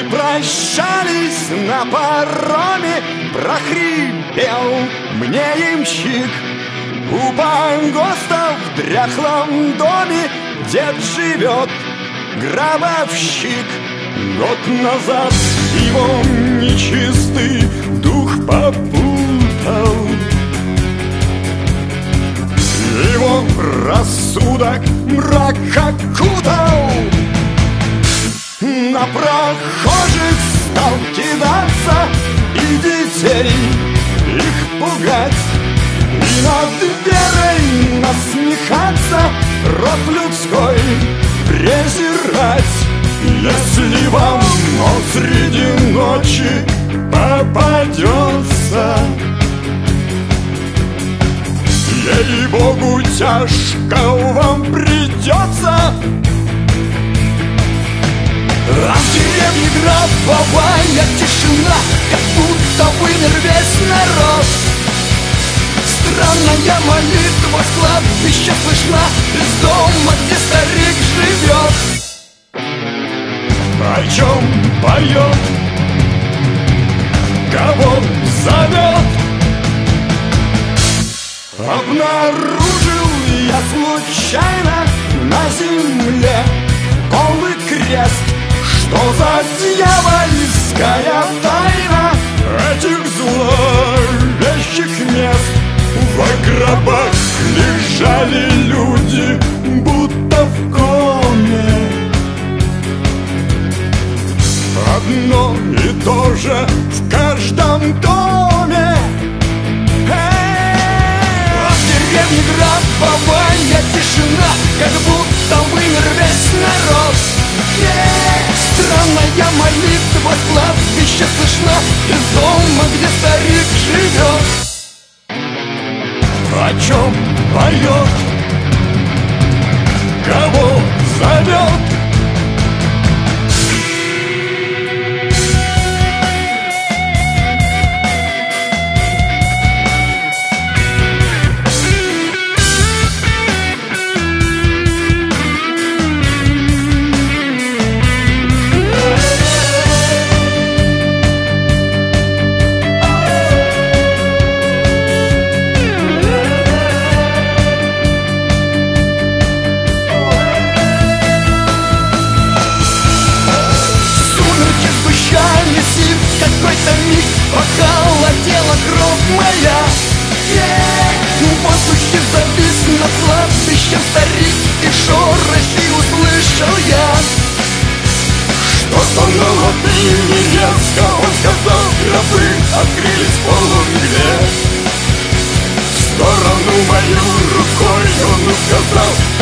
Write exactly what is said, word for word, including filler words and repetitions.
прощались на пароме, прохрипел мне ямщик: у погоста в дряхлом доме дед живет, гробовщик. Год назад его нечистый дух попутал, его рассудок мрак окутал. На прохожих стал кидаться и детей их пугать, и над верой насмехаться, род людской презирать. Если вам он среди ночи попадется, ей-богу, тяжко вам придется. А в деревне гробовая тишина, как будто вымер весь народ. Странная молитва с кладбища слышна из дома, где старик живет. О чем поет, кого зовет? Обнаружил я случайно на земле голый крест. Что за дьявольская тайна этих зловещих мест? В гробах лежали люди, будто в коме. Одно и то же в каждом доме. А в деревне гробовая тишина, как будто вымер весь народ. Странная молитва с кладбища слышна из дома, где старик живет. О чем поет, кого зовет? Какой-то миг похолодела кровь моя. В воздухе завис над кладбищем старик, и шорохи услышал я. Что-то на латыни резко он сказал, гробы открылись в полумгле. В сторону мою рукой он указал,